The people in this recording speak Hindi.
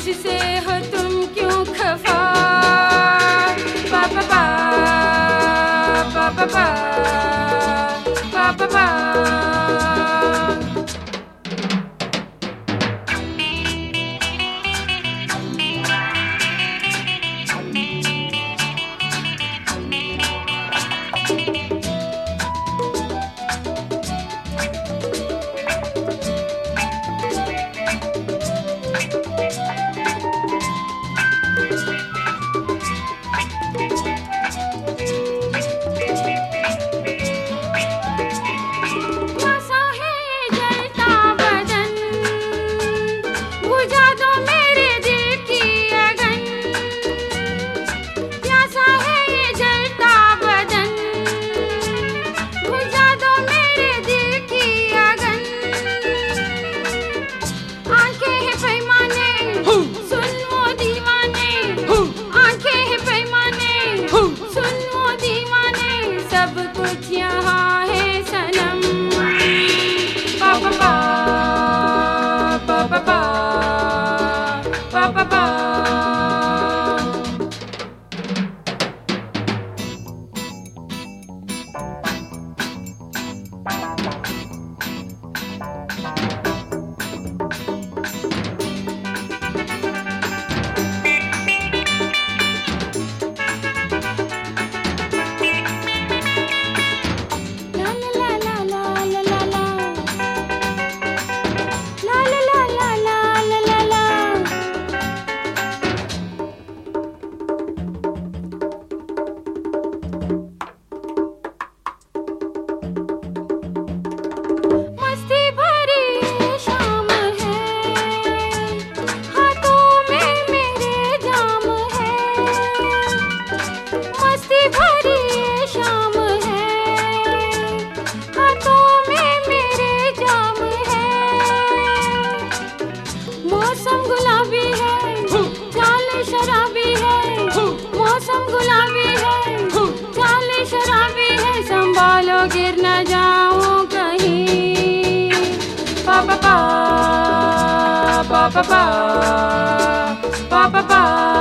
मुझसे हो तुम क्यों खफा। पा पा पा पा पा पा पा पा पा। मौसम गुलाबी है, चाल शराबी है। मौसम गुलाबी है, चाल शराबी है। संभालो गिर न जाऊं कहीं। पा पा पा पा पा पा पा पा पा।